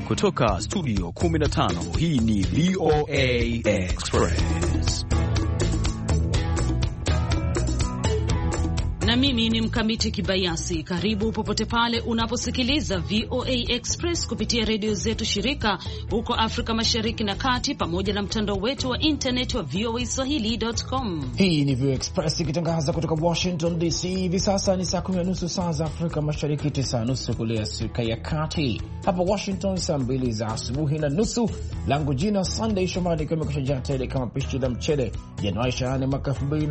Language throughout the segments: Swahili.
Kutoka studio 15, hii ni VOA Express. Na mimi ni Mkamiti Kibayasi. Karibu popote pale unaposikiliza VOA Express kupitia redio zetu shirika huko Afrika Mashariki na Kati, pamoja na mtandao wetu wa internet wa voaswahili.com. Hii ni VOA Express ikitangaza kutoka Washington DC. Hivi sasa ni saa 10:30 saa za Afrika Mashariki, 9:30 kule Afrika ya Kati. Hapa Washington saa 2 za asubuhi na nusu. Langu jina Sunday Shomari, kama kushajaa tele kama pishi la mchele. Januari 20 mwaka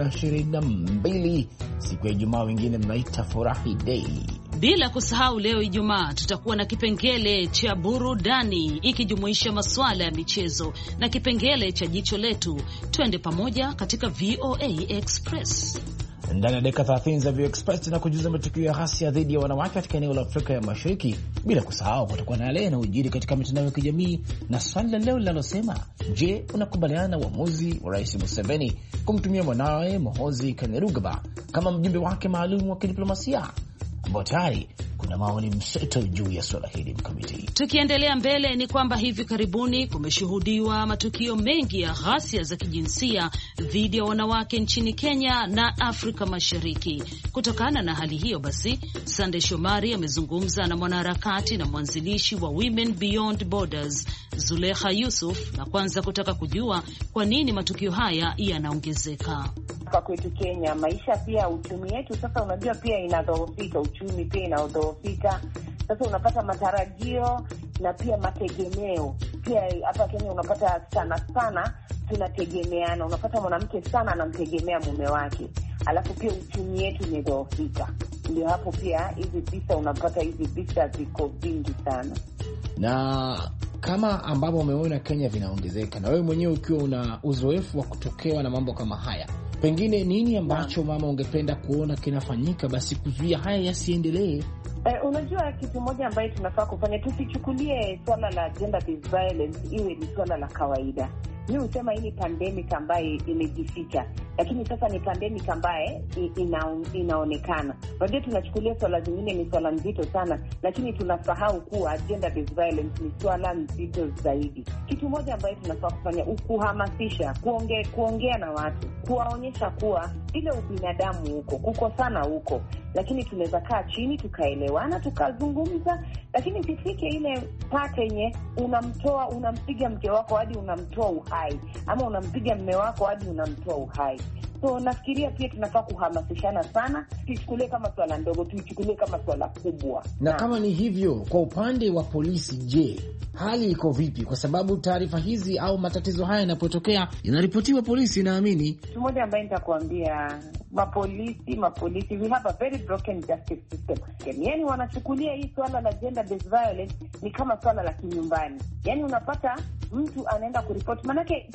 2022, siku ya Ijumaa, wengine mnaita furahi day. Bila kusahau leo Ijumaa tutakuwa na kipengele cha burudani ikijumuisha masuala ya michezo na kipengele cha jicho letu. Twende pamoja katika VOA Express. Ndani ya dakika 30 za VOA Express na kujuza matukio ya ghasia dhidi ya wanawake katika eneo la Afrika ya Mashariki. Bila kusahau kutakuwa na yale yanayojiri katika mitandao ya kijamii na swali la leo linalosema, je, unakubaliana na uamuzi wa Rais Museveni kumtumia mwanawe Muhoozi Kainerugaba kama mjumbe wake maalum wa kidiplomasia? Ambao tayari kuna maoni mseto juu ya swala hili. Mkamiti, tukiendelea mbele ni kwamba hivi karibuni kumeshuhudiwa matukio mengi ya ghasia za kijinsia dhidi ya wanawake nchini Kenya na Afrika Mashariki. Kutokana na hali hiyo basi, Sande Shomari amezungumza na mwanaharakati na mwanzilishi wa Women Beyond Borders, Zulekha Yusuf, na kwanza kutaka kujua kwa nini matukio haya yanaongezeka. Hapa kwetu Kenya, maisha pia uchumi yetu sasa unajua pia inadhoofika, uchumi pia inadhoofika. Sasa unapata matarajio na pia mategemeo. Pia hapa Kenya unapata sana tunategemeana. Unapata mwanamke sana anamtegemea mume wake. Alafu pia uchumi yetu imedhoofika. Ndio hapo pia hizi visa unapata hizi visa ziko vingi sana. Na kama ambavyo umeona Kenya vinaongezeka, na wewe mwenyewe ukiwa una uzoefu wa kutokewa na mambo kama haya, pengine nini ambacho mama ungependa kuona kinafanyika basi kuzuia haya yasiendelee? Unajua kitu moja ambaye tunafaa kufanya, tusichukulie swala la gender based violence iwe ni swala la kawaida. Mimi husema hii ni pandemic ambaye imejificha, lakini sasa ni pandemic ambaye inaonekana. Unajua tunachukulia swala zingine ni swala nzito sana, lakini tunasahau kuwa gender based violence ni swala nzito zaidi. Kitu moja ambaye tunafaa kufanya kuhamasisha, kuongea na watu, kuwaonyesha kuwa ile ubinadamu huko, kukosana huko, lakini tunaweza kaa chini tukaelewana, tukazungumza, lakini sifike ile pate yenye unampiga mke wako hadi unamtoa uhai, ama unampiga mume wako hadi unamtoa uhai. So nafikiria pia tunafaa kuhamasishana sana, tuichukulie kama swala ndogo, tuichukulie kama swala kubwa. Na kama ni hivyo, kwa upande wa polisi, je, hali iko vipi? Kwa sababu taarifa hizi au matatizo haya yanapotokea inaripotiwa polisi, naamini. Kitu moja ambaye nitakwambia, mapolisi we have a very broken justice system. Yaani wanachukulia hii swala la gender based violence ni kama swala la kinyumbani. Yaani unapata mtu anaenda kuripoti, manake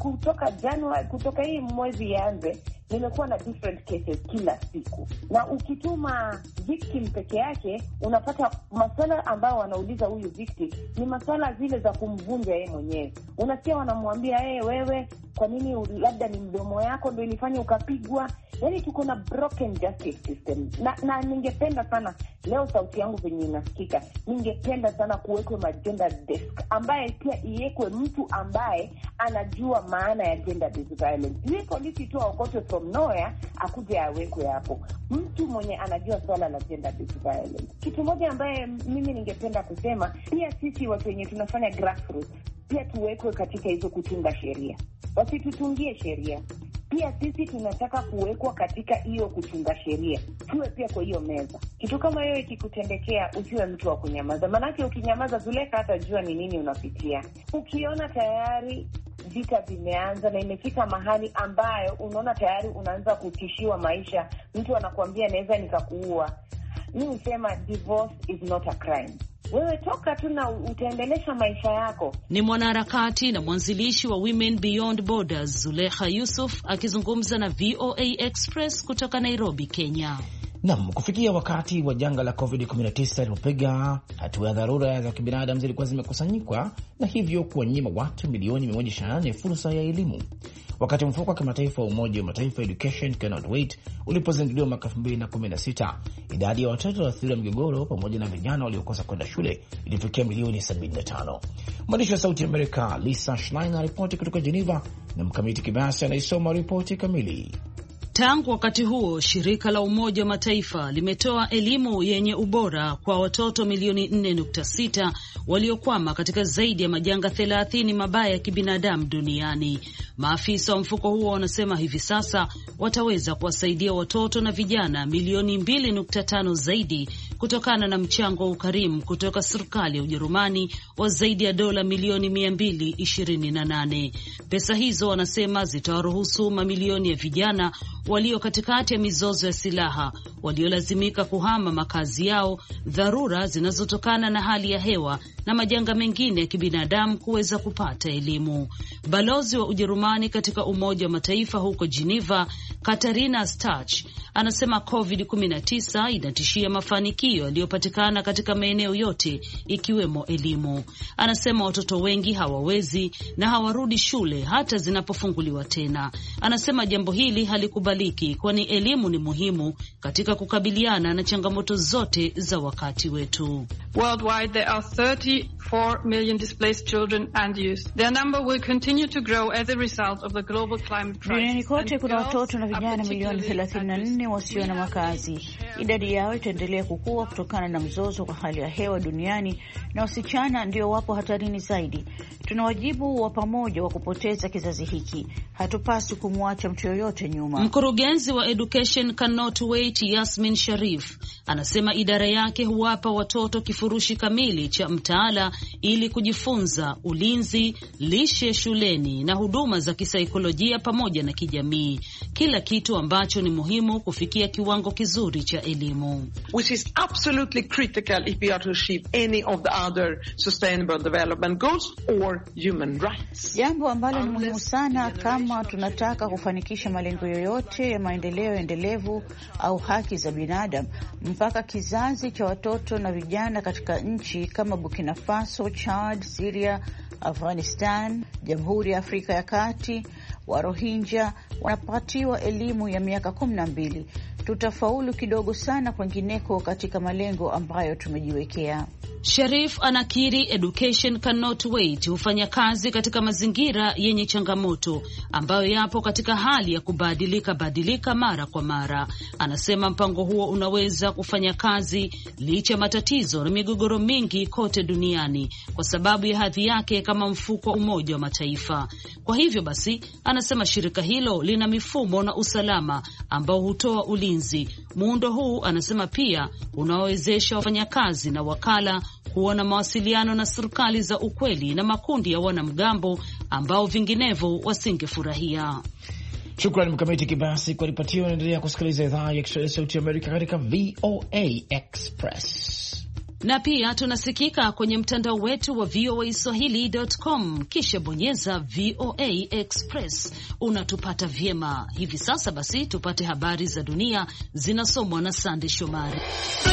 kutoka hii mwezi yaanze nimekuwa na different cases kila siku, na ukituma victim peke yake unapata maswala ambayo wanauliza huyu victim ni maswala zile za kumvunja yeye mwenyewe. Unasikia wanamwambia wewe kwa nini, labda ni mdomo yako ndio ilifanya ukapigwa. Yaani tuko na broken justice system. Na ningependa sana leo sauti yangu venye inasikika, ningependa sana kuwekwe magender desk ambaye pia iwekwe mtu ambaye anajua maana ya gender based violence. Ni polisi tu aokote from nowhere akuje awekwe hapo, mtu mwenye anajua swala la gender based violence. Kitu moja ambaye mimi ningependa kusema, pia sisi watu wenye tunafanya grassroots pia tuwekwe katika hizo kutunga sheria. Wasitutungie sheria. Pia sisi tunataka kuwekwa katika hiyo kutunga sheria. Tuwe pia kwa hiyo meza. Kitu kama hiyo ikikutendekea, usiwe mtu wa kunyamaza. Manake ukinyamaza Zuleka hatajua ni nini unapitia. Ukiona tayari vita vimeanza na imefika mahali ambayo unaona tayari unaanza kutishiwa maisha, mtu anakuambia naweza nikakuua, mimi husema divorce is not a crime. Wewe toka tu na utaendelesha maisha yako. Ni mwanaharakati na mwanzilishi wa Women Beyond Borders, Zulekha Yusuf, akizungumza na VOA Express kutoka Nairobi, Kenya. Naam, kufikia wakati wa janga la COVID-19 lipopiga, hatua ya dharura za kibinadamu zilikuwa zimekusanyikwa na hivyo kuwanyima watu milioni 128 fursa ya elimu. wakati mfuko wa kimataifa wa Umoja wa Mataifa Education Cannot Wait ulipozinduliwa mwaka 2016, idadi ya watoto waathiriwa migogoro pamoja na vijana waliokosa kwenda shule ilifikia milioni 75. Mwandishi wa Sauti ya Amerika Lisa Schlein ripoti kutoka Geneva na Mkamiti Kibayasi anaisoma ripoti kamili. Tangu wakati huo, shirika la Umoja wa Mataifa limetoa elimu yenye ubora kwa watoto milioni 4.6 waliokwama katika zaidi ya majanga 30 mabaya ya kibinadamu duniani. Maafisa wa mfuko huo wanasema hivi sasa wataweza kuwasaidia watoto na vijana milioni 2.5 zaidi kutokana na mchango wa ukarimu kutoka serikali ya Ujerumani wa zaidi ya dola milioni 228. Pesa hizo wanasema zitawaruhusu mamilioni ya vijana walio katikati ya mizozo ya silaha, waliolazimika kuhama makazi yao, dharura zinazotokana na hali ya hewa na majanga mengine ya kibinadamu kuweza kupata elimu. Balozi wa Ujerumani katika Umoja wa Mataifa huko Geneva, Katarina Stach, anasema COVID-19 inatishia mafanikio yaliyopatikana katika maeneo yote ikiwemo elimu. Anasema watoto wengi hawawezi na hawarudi shule hata zinapofunguliwa tena. Anasema jambo hili halikubaliki, kwani elimu ni muhimu katika kukabiliana na changamoto zote za wakati wetu. Worldwide there are 34 million displaced children and youth. Their number will continue to grow as a result of the global climate crisis. Duniani kote kuna watoto na vijana milioni 34 wasio na makazi. Idadi yao itaendelea kukua kutokana na mzozo kwa hali ya hewa duniani, na wasichana ndio wapo hatarini zaidi. Tuna wajibu wa pamoja wa kupoteza kizazi hiki. Hatupaswi kumwacha mtu yoyote nyuma. Mkurugenzi wa Education Cannot Wait, Yasmin Sharif, anasema idara yake huwapa watoto kifurushi kamili cha mtaala ili kujifunza ulinzi, lishe shuleni na huduma za kisaikolojia pamoja na kijamii. Kila kitu ambacho ni muhimu kufikia kiwango kizuri cha elimu. Which is absolutely critical if we are to achieve any of the other sustainable development goals or human rights. Jambo ambalo ni muhimu sana kama tunataka kufanikisha malengo yoyote ya maendeleo endelevu au haki za binadamu. Mpaka kizazi cha watoto na vijana katika nchi kama Burkina Faso, Chad, Syria, Afghanistan, Jamhuri ya Afrika ya Kati, wa Rohingya wanapatiwa elimu ya miaka 12. Tutafaulu kidogo sana kwengineko katika malengo ambayo tumejiwekea. Sharif anakiri Education Cannot Wait hufanya kazi katika mazingira yenye changamoto ambayo yapo katika hali ya kubadilika mara kwa mara. Anasema mpango huo unaweza kufanya kazi licha matatizo na migogoro mingi kote duniani kwa sababu ya hadhi yake kama mfuko wa Umoja wa Mataifa. Kwa hivyo basi, anasema shirika hilo lina mifumo na usalama ambao hutoa ulinzi. Muundo huu, anasema, pia unawezesha wafanyakazi na wakala kuwa na mawasiliano na serikali za ukweli na makundi ya wanamgambo ambao vinginevyo wasingefurahia. Shukrani Mkamiti Kibayasi kwa ripoti hiyo. Unaendelea kusikiliza idhaa ya Kiswahili ya Sauti ya Amerika katika VOA Express. Na pia tunasikika kwenye mtandao wetu wa voaswahili.com, kisha bonyeza VOA Express, unatupata vyema. Hivi sasa basi tupate habari za dunia zinasomwa na Sande Shomari.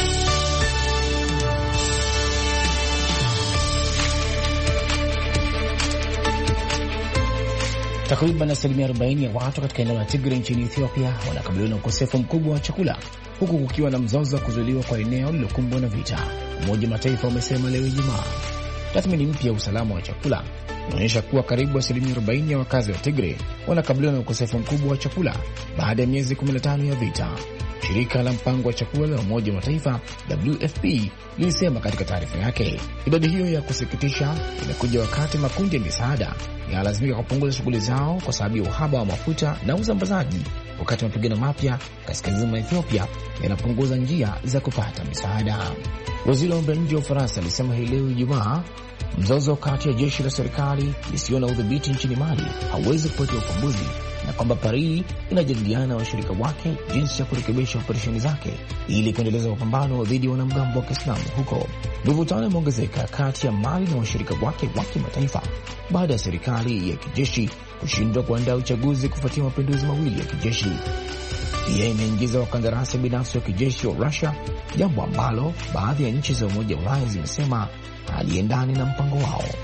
Takriban 40% ya watu katika eneo la Tigray nchini Ethiopia wanakabiliwa na ukosefu mkubwa wa chakula, huku kukiwa na mzozo wa kuzuiliwa kwa eneo lililokumbwa na vita, Umoja wa Mataifa umesema leo Ijumaa. Tathmini mpya ya usalama wa chakula inaonyesha kuwa karibu 40% ya wakazi wa Tigray wanakabiliwa na ukosefu mkubwa wa chakula baada ya miezi 15 ya vita. Shirika la mpango wa chakula la Umoja wa Mataifa WFP lilisema katika taarifa yake. Idadi hiyo ya kusikitisha imekuja wakati makundi ya misaada yanalazimika kupunguza shughuli zao kwa sababu ya uhaba wa mafuta na usambazaji, wakati mapigano mapya kaskazini mwa Ethiopia yanapunguza njia za kupata misaada. Waziri wa mambo ya nje wa Ufaransa alisema hii leo Ijumaa mzozo kati ya jeshi la serikali lisio na udhibiti nchini Mali hauwezi kupata ufumbuzi, na kwamba Paris inajadiliana na washirika wake jinsi ya kurekebisha operesheni zake ili kuendeleza mapambano dhidi ya wanamgambo wa Kiislamu huko. Mivutano imeongezeka kati ya Mali na washirika wake wa kimataifa baada ya serikali ya kijeshi kushindwa kuandaa uchaguzi kufuatia mapinduzi mawili ya kijeshi. Pia imeingiza wakandarasi binafsi wa kijeshi wa Russia, jambo ambalo baadhi ya nchi za Umoja wa Ulaya zimesema haliendani na mpango wao.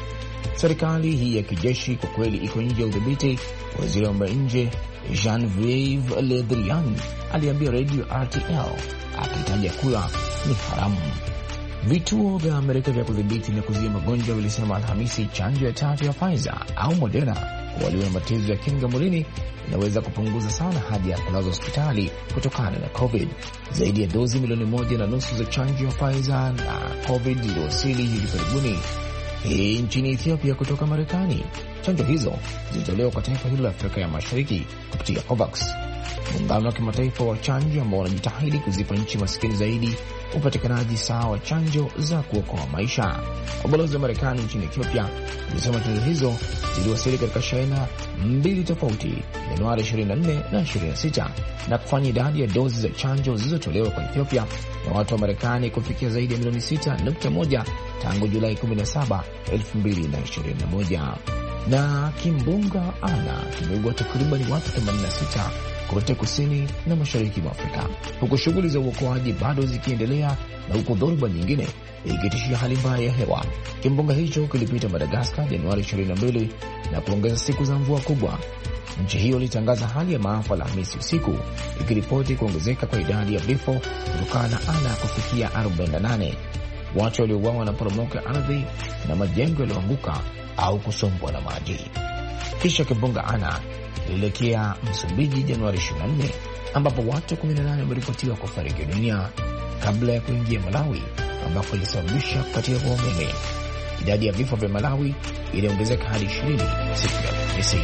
Serikali hii ya kijeshi kwa kweli iko nje ya udhibiti, waziri wa mambo ya nje Jean-Yves Le Drian aliambia radio RTL, akitaja kuwa ni haramu. Vituo vya Amerika vya kudhibiti na kuzuia magonjwa vilisema Alhamisi chanjo ya tatu ya Pfizer au Moderna walio na matatizo ya kinga mwilini inaweza kupunguza sana haja ya kulazwa hospitali kutokana na COVID. Zaidi ya dozi 1.5 milioni za chanjo ya Pfizer na COVID ziliwasili hivi karibuni hii nchini Ethiopia kutoka Marekani. Chanjo hizo zilitolewa kwa taifa hilo la Afrika ya Mashariki kupitia COVAX, muungano wa kimataifa wa chanjo ambao wanajitahidi kuzipa nchi maskini zaidi upatikanaji sawa wa chanjo za kuokoa maisha. Ubalozi wa Marekani nchini Ethiopia ulisema chanjo hizo ziliwasili katika shehena 2 tofauti Januari 24 na 26 na kufanya idadi ya dozi za chanjo zilizotolewa kwa Ethiopia na watu wa Marekani kufikia zaidi ya milioni 6.1 tangu Julai 17, 2021. Na kimbunga Ana kimeua takriban watu 86 kote kusini na mashariki mwa Afrika, huku shughuli za uokoaji bado zikiendelea na huko dhoruba nyingine ikitishia hali mbaya ya hewa. Kimbunga hicho kilipita Madagascar Januari 22 na kuongeza siku za mvua kubwa. Nchi hiyo ilitangaza hali ya maafa Alhamisi usiku, ikiripoti kuongezeka kwa idadi ya vifo kutokana na Ana kufikia 48. Watu waliouawa na poromoko ya ardhi na majengo yaliyoanguka au kusombwa na maji. Kisha kimbunga Ana ilielekea Msumbiji Januari 24 ambapo watu 18 wameripotiwa kufariki dunia kabla ya kuingia Malawi ambako ilisababisha kukatika kwa umeme. Idadi ya vifo vya Malawi iliongezeka hadi 20 siku ya Alhamisi.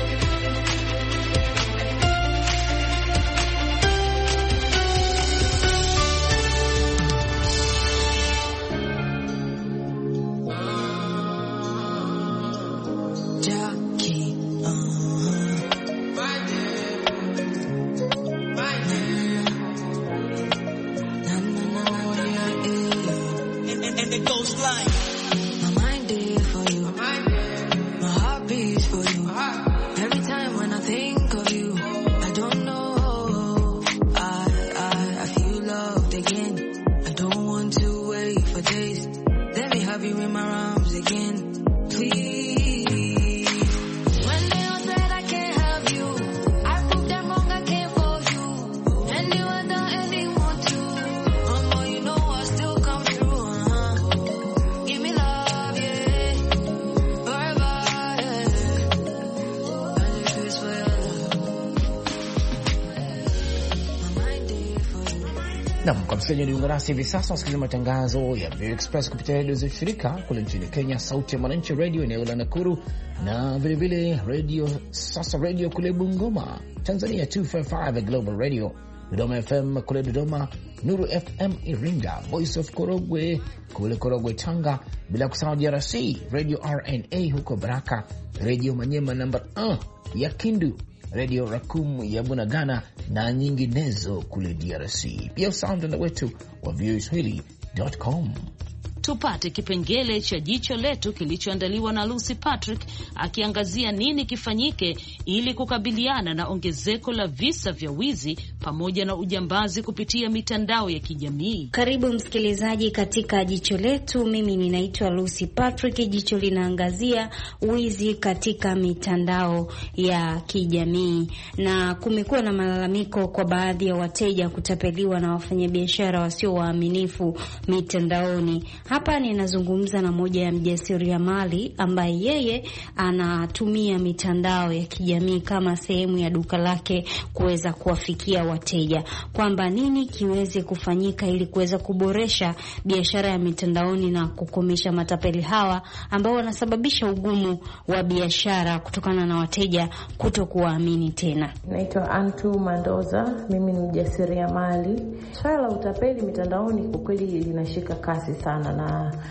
Kwa msikilizaji niunga nasi hivi sasa, wasikiliza matangazo ya VOA Express kupitia redio za shirika kule nchini Kenya, Sauti ya Mwananchi Radio eneo la Nakuru, na vilevile Radio Sasa Radio kule Bungoma, Tanzania 255 Global Radio, Dodoma FM kule Dodoma, Nuru FM Iringa, Voice of Korogwe kule Korogwe Tanga, bila kusahau DRC Radio RNA huko Baraka, Radio Manyema namba 1 ya Kindu, Radio Rakum ya Bunagana na nyinginezo kule DRC. Pia usahau wetu wa voaswahili.com. Tupate kipengele cha jicho letu kilichoandaliwa na Lucy Patrick, akiangazia nini kifanyike ili kukabiliana na ongezeko la visa vya wizi pamoja na ujambazi kupitia mitandao ya kijamii. Karibu msikilizaji katika jicho letu. Mimi ninaitwa Lucy Patrick. Jicho linaangazia wizi katika mitandao ya kijamii, na kumekuwa na malalamiko kwa baadhi ya wateja kutapeliwa na wafanyabiashara wasio waaminifu mitandaoni. Hapa ninazungumza na moja ya mjasiriamali ambaye yeye anatumia mitandao ya kijamii kama sehemu ya duka lake kuweza kuwafikia wateja, kwamba nini kiweze kufanyika ili kuweza kuboresha biashara ya mitandaoni na kukomesha matapeli hawa ambao wanasababisha ugumu wa biashara kutokana na wateja kutokuamini tena. Naitwa Antu Mandoza, mimi ni mjasiriamali. Swala la utapeli mitandaoni kwa kweli linashika kasi sana, na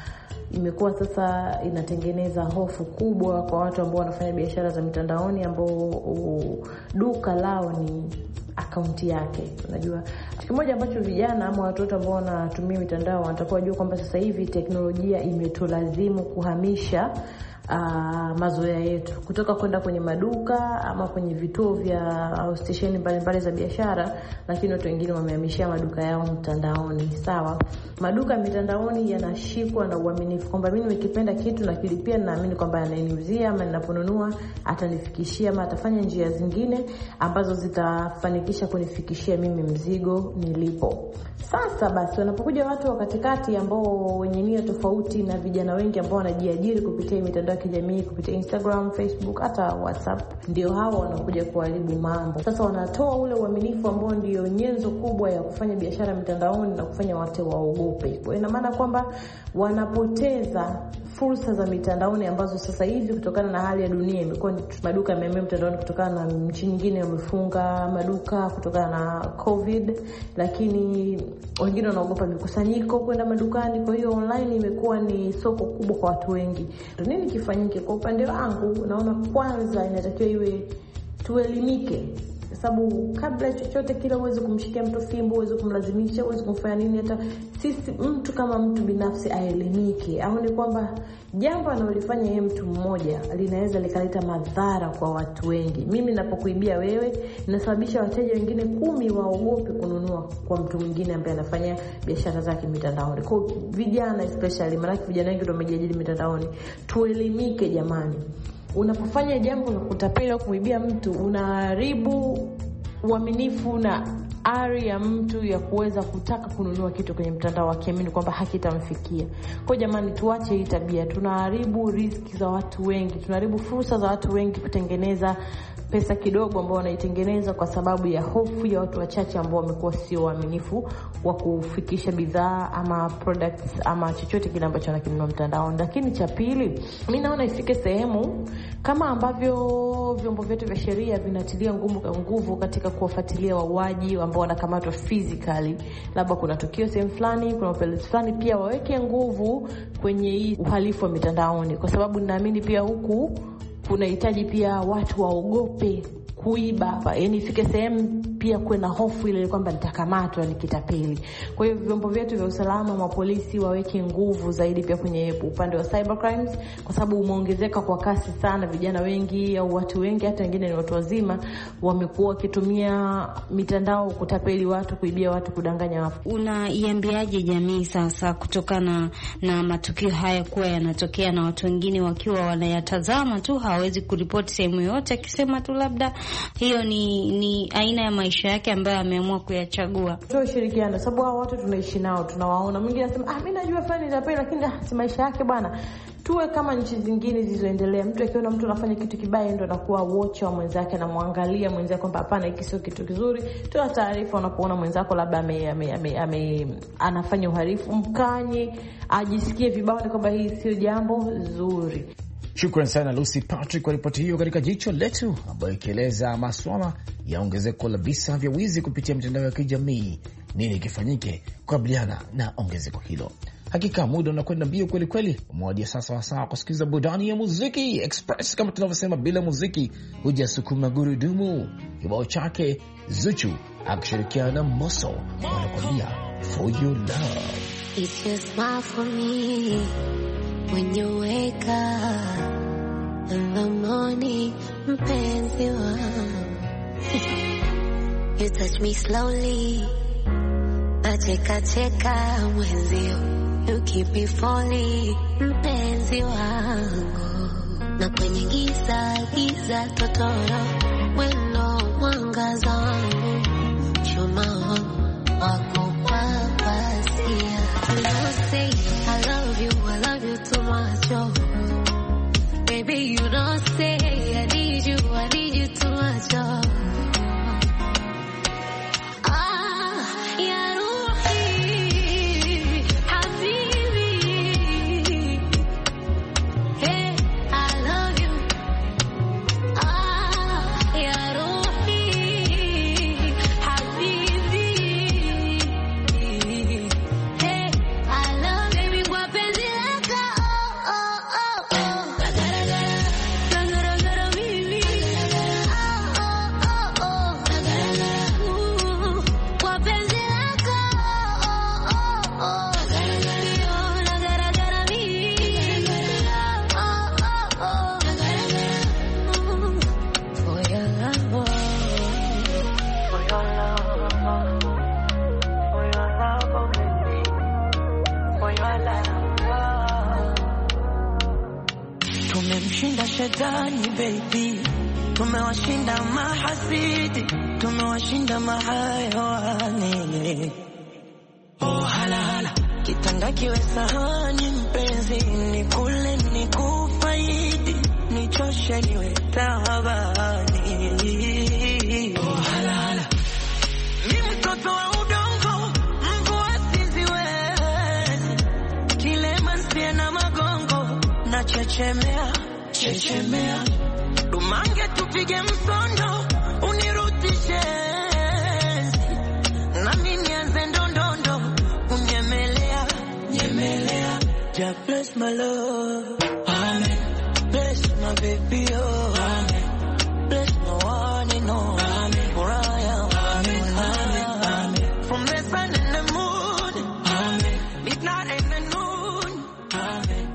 imekuwa sasa inatengeneza hofu kubwa kwa watu ambao wanafanya biashara za mitandaoni, ambao duka lao ni akaunti yake. Unajua, kitu kimoja ambacho vijana ama watoto ambao wanatumia mitandao wanatakiwa wajue kwamba sasa hivi teknolojia imetulazimu kuhamisha mazoea yetu, kutoka kwenda kwenye maduka ama kwenye vituo vya au stesheni mbalimbali za biashara, lakini watu wengine wamehamishia maduka yao mtandaoni. Sawa, maduka mitandaoni yanashikwa na uaminifu kwamba mimi nikipenda kitu na kilipia, naamini kwamba ananiuzia ama ninaponunua atanifikishia ama atafanya njia zingine ambazo zitafanikisha kunifikishia mimi mzigo nilipo. Sasa basi, wanapokuja watu wa katikati ambao wenye nia tofauti na vijana wengi ambao wanajiajiri kupitia mitandao ya kijamii, kupitia Instagram, Facebook, hata WhatsApp, ndio hao wanakuja kuharibu mambo. Sasa wanatoa ule uaminifu ambao ndio nyenzo kubwa ya kufanya biashara mitandaoni na kufanya watu waogope. Kwa ina maana kwamba wanapoteza fursa za mitandaoni ambazo sasa hivi kutokana na hali ya dunia imekuwa maduka yamehamia mtandaoni kutokana na nchi nyingine wamefunga maduka kutokana na COVID, lakini wengine wanaogopa mikusanyiko kwenda madukani. Kwa hiyo online imekuwa ni soko kubwa kwa watu wengi. Nini kifanyike? Kwa upande wangu naona kwanza inatakiwa iwe tuelimike, sababu kabla chochote kile uweze kumshikia mtu fimbo, uweze kumlazimisha, uweze kumfanya nini, hata sisi mtu kama mtu binafsi aelimike, aone kwamba jambo analolifanya yeye mtu mmoja linaweza likaleta madhara kwa watu wengi. Mimi ninapokuibia wewe, ninasababisha wateja wengine 10 waogope kununua kwa mtu mwingine ambaye anafanya biashara zake mitandaoni. Kwa vijana especially, maana vijana wengi ndio wamejiajiri mitandaoni, tuelimike jamani. Unapofanya jambo la kutapeli au kuibia mtu, unaharibu uaminifu na ari ya mtu ya kuweza kutaka kununua kitu kwenye mtandao akiamini kwamba hakitamfikia. Kwa jamani, tuache hii tabia. Tunaharibu riziki za watu wengi, tunaharibu fursa za watu wengi kutengeneza pesa kidogo ambao wanaitengeneza kwa sababu ya hofu ya watu wachache ambao wamekuwa sio waaminifu wa kufikisha bidhaa ama products ama chochote kile ambacho wanakinunua mtandaoni. Lakini cha pili, mimi naona ifike sehemu kama ambavyo vyombo vyetu vya sheria vinatilia nguvu katika kuwafuatilia wauaji ambao wanakamatwa physically, labda kuna tukio sehemu fulani, kuna upelelezi fulani, pia waweke nguvu kwenye hii uhalifu wa mitandaoni, kwa sababu ninaamini pia huku kunahitaji pia watu waogope kuiba. Yaani ifike sehemu pia kuna hofu ile kwamba nitakamatwa nikitapeli. Kwa hiyo vyombo vyetu vya usalama wa polisi waweke nguvu zaidi pia kwenye upande wa cyber crimes, kwa sababu umeongezeka kwa kasi sana. Vijana wengi au watu wengi, hata wengine ni watu wazima, wamekuwa wakitumia mitandao kutapeli watu, kuibia watu, kudanganya watu. Unaiambiaje jamii sasa kutokana na matukio haya kuwa yanatokea na watu wengine wakiwa wanayatazama tu, hawezi kuripoti sehemu yote, akisema tu labda hiyo ni aina ya maisha yake ambayo ameamua kuyachagua? Tushirikiane, sababu hao watu tunaishi nao, tunawaona. Mwingine anasema mimi najua fulani tapeli, lakini si maisha yake bwana. Tuwe kama nchi zingine zilizoendelea. Mtu akiona mtu anafanya kitu kibaya ndio anakuwa watcher wa mwenzake, anamwangalia mwenzake kwamba hapana, hiki sio kitu kizuri. Toa taarifa unapoona mwenzako labda anafanya uhalifu, mkanye ajisikie vibaya kwamba hii sio jambo zuri. Shukrani sana Lucy Patrick kwa ripoti hiyo katika Jicho Letu, ambayo ikieleza masuala ya ongezeko la visa vya wizi kupitia mitandao ya kijamii. Nini kifanyike kukabiliana na ongezeko hilo? Hakika muda unakwenda mbio kweli kweli. Umewadia sasa wasaa kusikiliza burudani ya muziki express, kama tunavyosema, bila muziki hujasukuma gurudumu. Kibao chake Zuchu akishirikiana na Mbosso wanakuambia For Your Love. It's your smile for me when you wake up in the morning, mpenzi wangu. You touch me slowly, nacheka mwenzio. You keep me falling, mpenzi wangu. Na kwenye giza totoro, weno mwangaza wangu. Chuma wangu wakupapasia. You don't say I love you too much, oh. Baby, you don't say I need you too much, oh. shetani baby, tumewashinda mahasidi, tumewashinda mahayawani. Oh hala hala, kitanda kiwe sahani mpenzi, nikule nikufaidi, nichoshe niwe tabani. Oh hala hala, ni mtoto wa udongo, mvua siziwezi, kilema sia na magongo, na chechemea, chechemea, dumange tupige msondo, unirutishe na mimi anze ndondondo, unyemelea, nyemelea. Just bless my love, amen. Bless my baby, oh, amen. Bless my one and all, amen. For I am, amen, amen, amen. From the sun and the moon, amen. Midnight and the noon, amen.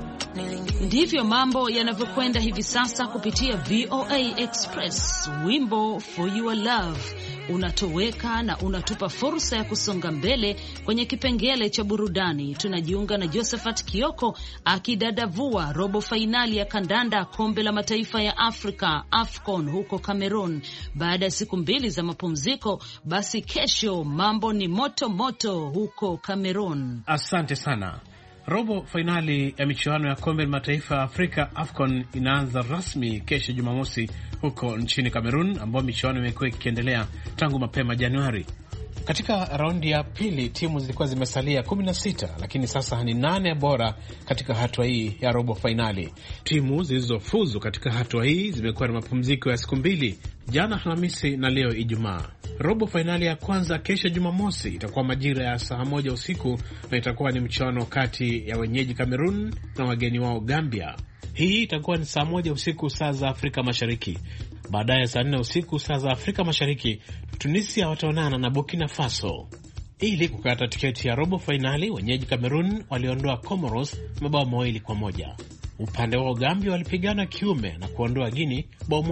Ndivyo mambo yanavyokwenda hivi sasa kupitia VOA Express. Wimbo For Your Love unatoweka na unatupa fursa ya kusonga mbele kwenye kipengele cha burudani. Tunajiunga na Josephat Kioko akidadavua robo fainali ya kandanda kombe la mataifa ya Afrika AFCON huko Cameroon. Baada ya siku 2 za mapumziko, basi kesho mambo ni moto moto huko Cameroon. Asante sana. Robo fainali ya michuano ya kombe la mataifa ya Afrika AFCON inaanza rasmi kesho Jumamosi huko nchini Cameroon, ambapo michuano imekuwa ikiendelea tangu mapema Januari. Katika raundi ya pili timu zilikuwa zimesalia 16, lakini sasa ni 8 bora katika hatua hii ya robo fainali. Timu zilizofuzu katika hatua hii zimekuwa na mapumziko ya siku 2, jana Alhamisi na leo Ijumaa. Robo fainali ya kwanza kesho Jumamosi itakuwa majira ya saa 1 usiku na itakuwa ni mchuano kati ya wenyeji Cameroon na wageni wao Gambia. Hii itakuwa ni saa 1 usiku saa za Afrika Mashariki. Baadaye saa 4 usiku saa za Afrika Mashariki, Tunisia wataonana na Burkina Faso. Ili kukata tiketi ya robo fainali, wenyeji Cameroon waliondoa Comoros mabao 2-1. Upande wao Gambia walipigana kiume na kuondoa Guinea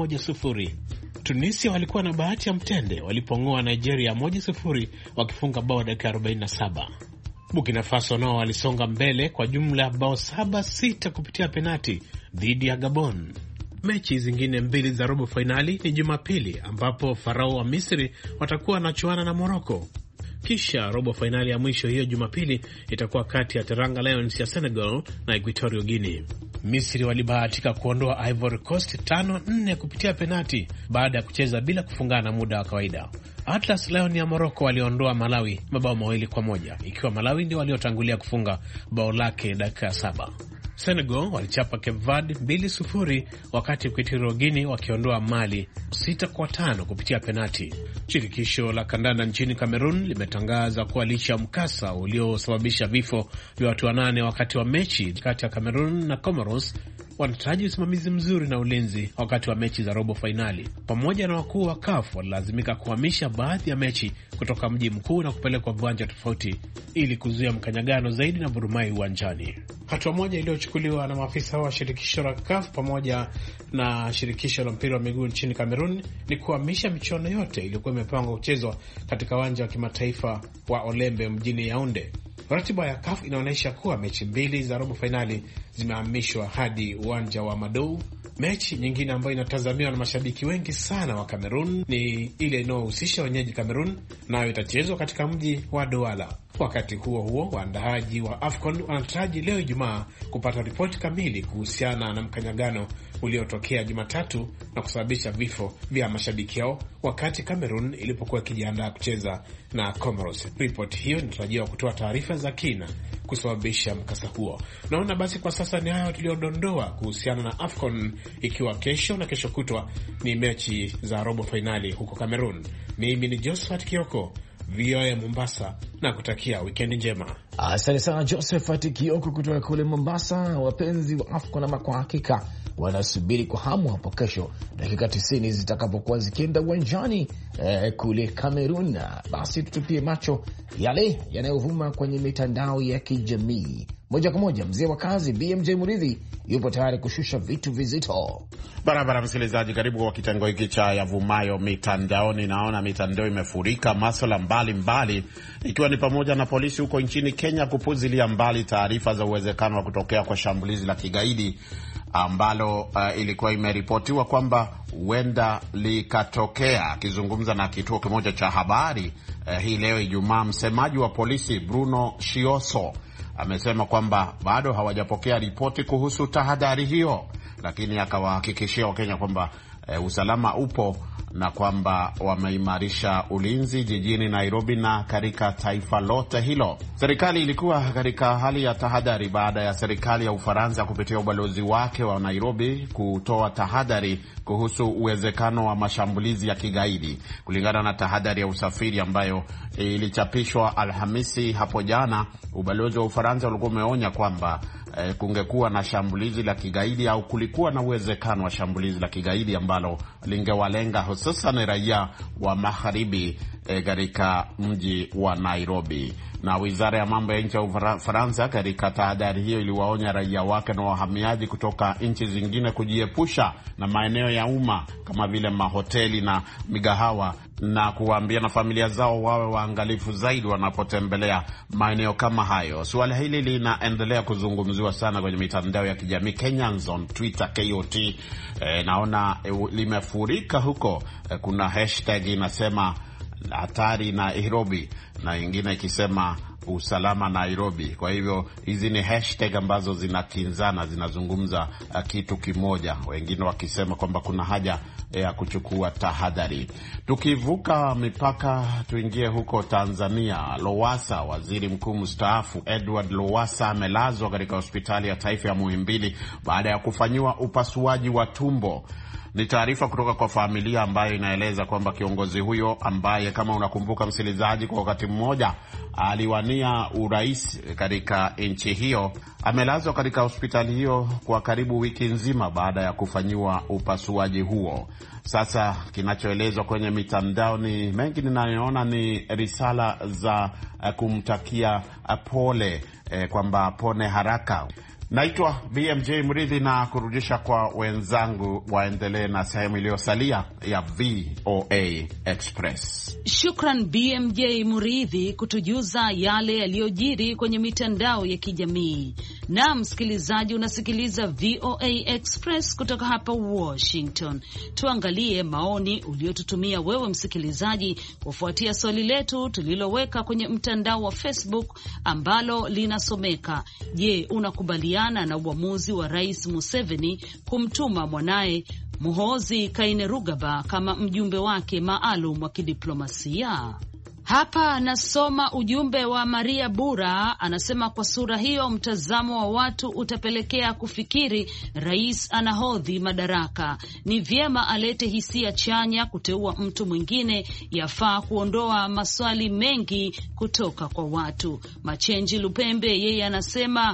1-0. Tunisia walikuwa na bahati ya mtende walipongoa Nigeria 1-0 wakifunga bao dakika 47. Burkina Faso nao walisonga mbele kwa jumla ya bao 7-6 kupitia penati dhidi ya Gabon. Mechi zingine 2 za robo fainali ni Jumapili, ambapo Farao wa Misri watakuwa wanachuana na Morocco. Kisha robo fainali ya mwisho hiyo Jumapili itakuwa kati ya Teranga Lions ya Senegal na Equatorial Guinea. Misri walibahatika kuondoa Ivory Coast 5-4 kupitia penati baada ya kucheza bila kufungana muda wa kawaida. Atlas Lion ya Morocco waliondoa Malawi mabao 2-1, ikiwa Malawi ndio waliotangulia kufunga bao lake dakika 7. Senegal walichapa Cape Verde 2-0, wakati Equatorial Guinea wakiondoa Mali 6-5 kupitia penati. Shirikisho la kandanda nchini Cameroon limetangaza kuwa licha ya mkasa uliosababisha vifo vya watu 8 wakati wa mechi kati ya Cameroon na Comoros, wanataraji usimamizi mzuri na ulinzi wakati wa mechi za robo fainali. Pamoja na wakuu wa CAF walilazimika kuhamisha baadhi ya mechi kutoka mji mkuu na kupelekwa viwanja tofauti ili kuzuia mkanyagano zaidi na vurumai uwanjani. Hatua moja iliyochukuliwa na maafisa wa shirikisho la CAF pamoja na shirikisho la mpira wa miguu nchini Cameroon ni kuhamisha michuano yote iliyokuwa imepangwa kuchezwa katika uwanja wa kimataifa wa Olembe mjini Yaounde. Ratiba ya CAF inaonyesha kuwa mechi 2 za robo fainali zimehamishwa hadi uwanja wa Madou. Mechi nyingine ambayo inatazamiwa na mashabiki wengi sana wa Cameroon ni ile inayohusisha wenyeji Cameroon, nayo itachezwa katika mji wa Douala. Wakati huo huo, waandaaji wa AFCON wanataraji leo Ijumaa kupata ripoti kamili kuhusiana na mkanyagano uliotokea Jumatatu na kusababisha vifo vya mashabiki yao wakati Cameroon ilipokuwa ikijiandaa kucheza na Comoros. Ripoti hiyo inatarajiwa kutoa taarifa za kina kusababisha mkasa huo. Naona basi kwa sasa ni hayo tuliodondoa kuhusiana na AFCON, ikiwa kesho na kesho kutwa ni mechi za robo fainali huko Cameroon. Mimi ni Josephat Kioko, VOA Mombasa, na kutakia wikendi njema. Asante sana Josephat Kioko kutoka kule Mombasa. Wapenzi wa AFCON ama kwa hakika wanasubiri kwa hamu hapo kesho dakika 90 zitakapokuwa zikienda uwanjani kule Cameroon. Basi tutupie macho yale yanayovuma kwenye mitandao ya kijamii. Moja kwa moja mzee wa kazi BMJ Muridhi yupo tayari kushusha vitu vizito. Barabara msikilizaji, karibu kwa kitengo hiki cha yavumayo mitandaoni. Naona mitandao imefurika masuala mbalimbali, ikiwa ni pamoja na polisi huko nchini Kenya Kenya kupuzilia mbali taarifa za uwezekano wa kutokea kwa shambulizi la kigaidi ambalo ilikuwa imeripotiwa kwamba huenda likatokea. Akizungumza na kituo kimoja cha habari hii leo Ijumaa, msemaji wa polisi Bruno Shioso amesema kwamba bado hawajapokea ripoti kuhusu tahadhari hiyo, lakini akawahakikishia Wakenya kwamba usalama upo na kwamba wameimarisha ulinzi jijini Nairobi na katika taifa lote hilo. Serikali ilikuwa katika hali ya tahadhari baada ya serikali ya Ufaransa kupitia ubalozi wake wa Nairobi kutoa tahadhari kuhusu uwezekano wa mashambulizi ya kigaidi. Kulingana na tahadhari ya usafiri ambayo ilichapishwa Alhamisi hapo jana, ubalozi wa Ufaransa ulikuwa umeonya kwamba kungekuwa na shambulizi la kigaidi au kulikuwa na uwezekano wa shambulizi la kigaidi ambalo lingewalenga hususan raia wa magharibi katika mji wa Nairobi. Na wizara ya mambo ya nje ya Ufaransa katika tahadhari hiyo iliwaonya raia wake na wahamiaji kutoka nchi zingine kujiepusha na maeneo ya umma kama vile mahoteli na migahawa, na kuwaambia na familia zao wawe waangalifu zaidi wanapotembelea maeneo kama hayo. Suala hili linaendelea kuzungumziwa sana kwenye mitandao ya kijamii. Kenyans on Twitter, KOT, naona limefurika huko. Kuna hashtag inasema hatari Nairobi na ingine ikisema usalama Nairobi. Kwa hivyo hizi ni hashtag ambazo zinakinzana, zinazungumza kitu kimoja, wengine wakisema kwamba kuna haja ya kuchukua tahadhari. Tukivuka mipaka tuingie huko Tanzania. Lowassa, waziri mkuu mstaafu Edward Lowassa, amelazwa katika hospitali ya taifa ya Muhimbili baada ya kufanyiwa upasuaji wa tumbo. Ni taarifa kutoka kwa familia ambayo inaeleza kwamba kiongozi huyo ambaye, kama unakumbuka msikilizaji, kwa wakati mmoja aliwania urais katika nchi hiyo, amelazwa katika hospitali hiyo kwa karibu wiki nzima baada ya kufanyiwa upasuaji huo. Sasa kinachoelezwa kwenye mitandao ni mengi, ninayoona ni risala za kumtakia pole, kwamba pone haraka. Naitwa BMJ Mridhi na kurudisha kwa wenzangu waendelee na sehemu iliyosalia ya VOA Express. Shukran BMJ Mridhi kutujuza yale yaliyojiri kwenye mitandao ya kijamii. Na msikilizaji, unasikiliza VOA Express kutoka hapa Washington. Tuangalie maoni uliotutumia wewe msikilizaji kufuatia swali letu tuliloweka kwenye mtandao wa Facebook ambalo linasomeka: je, unakubaliana na uamuzi wa Rais Museveni kumtuma mwanaye Muhoozi Kainerugaba kama mjumbe wake maalum wa kidiplomasia? Hapa nasoma ujumbe wa Maria Bura, anasema kwa sura hiyo mtazamo wa watu utapelekea kufikiri rais anahodhi madaraka. Ni vyema alete hisia chanya, kuteua mtu mwingine yafaa kuondoa maswali mengi kutoka kwa watu. Machenji Lupembe yeye anasema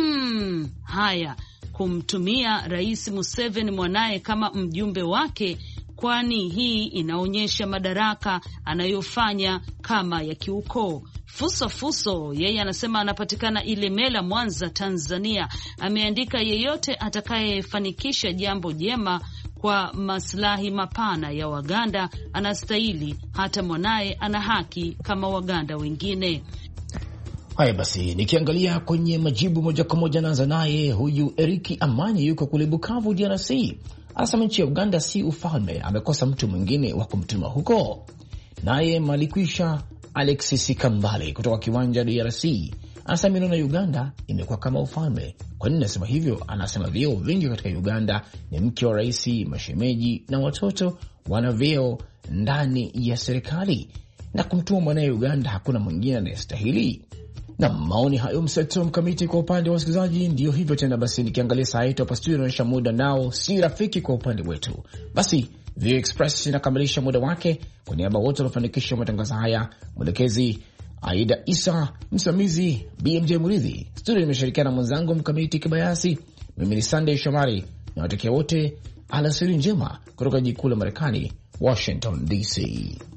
haya, kumtumia Rais Museveni mwanaye kama mjumbe wake, kwani hii inaonyesha madaraka anayofanya kama ya kiukoo. Fuso yeye anasema anapatikana Ilemela, Mwanza, Tanzania. Ameandika, yeyote atakayefanikisha jambo jema kwa maslahi mapana ya Waganda anastahili, hata mwanaye ana haki kama Waganda wengine. Haya basi, nikiangalia kwenye majibu moja kwa moja, naanza naye huyu Eriki Amani, yuko kule Bukavu, DRC. Anasema nchi ya Uganda si ufalme, amekosa mtu mwingine wa kumtuma huko. Naye Malikwisha Alexis Kambale kutoka Kiwanja, DRC, anasema mino na Uganda imekuwa kama ufalme. Kwa nini nasema hivyo? Anasema vyeo vingi katika Uganda ni mke wa rais, mashemeji na watoto wana vyeo ndani ya serikali, na kumtuma mwanae Uganda hakuna mwingine anayestahili. Na maoni hayo mseto mkamiti kwa upande wa wasikilizaji. Ndio hivyo tena. Basi nikiangalia saa yetu hapa studio inaonyesha muda nao si rafiki kwa upande wetu. Basi VOA Express inakamilisha muda wake. Kwa niaba wote waliofanikisha matangazo haya, mwelekezi Aida Isa, msimamizi BMJ Muridhi, studio nimeshirikiana na mwenzangu mkamiti Kibayasi. Mimi ni Sunday Shomari na watakia wote alasiri njema kutoka jiji kuu la Marekani, Washington DC.